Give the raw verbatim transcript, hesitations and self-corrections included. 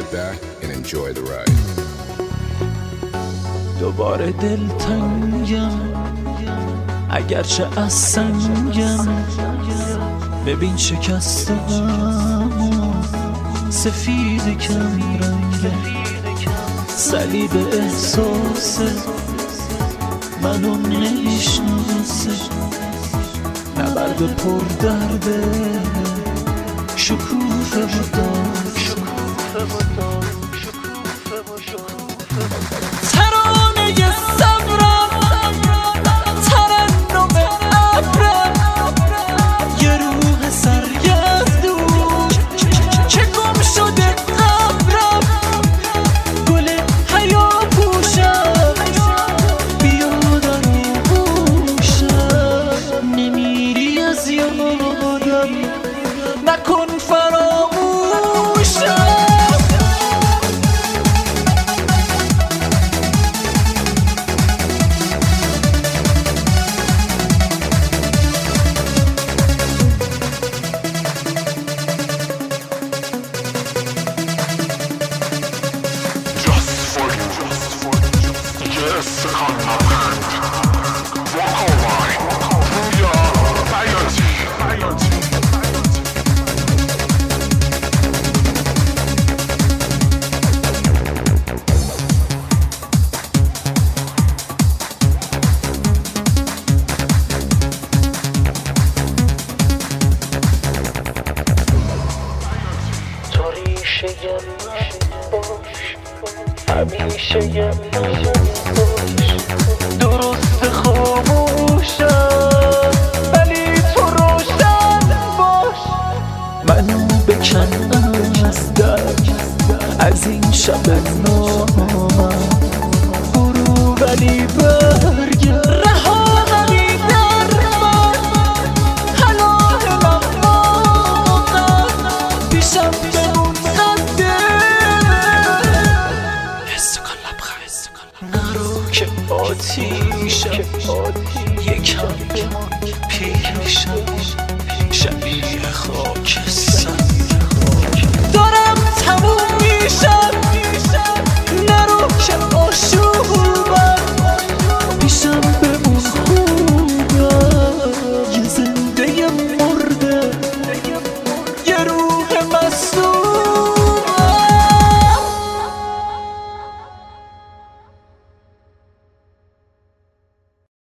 sit back and enjoy the ride. دوباره دلتنگم اگرچه از سنگم، ببین شکستم سفید کم رنگم، صلیب احساسه منو نمیشناسه، نبرد پر درده شکوفه و دار ترانه صبرم ترنم ابرم، یه روح سرگردون که گم شده قبرم، گل حیا پوشم بیا در آغوشم، نمیری از یادم نکن فراموشم. همیشه یه من باش، درست خاموشم ولی تو روشن باش، منو بکن از درد از این شب نامم، برو ولی برگرد رها ولی در من، حلال مقام پیشم بمون قده نرو که آتیشم یکم پیشم شبیه خاک